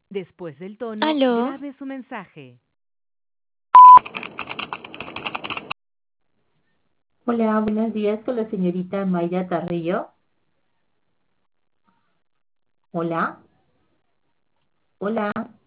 Después del tono, Aló, grabe su mensaje. Hola, buenos días con la señorita Mayra Tarrillo. Hola, hola.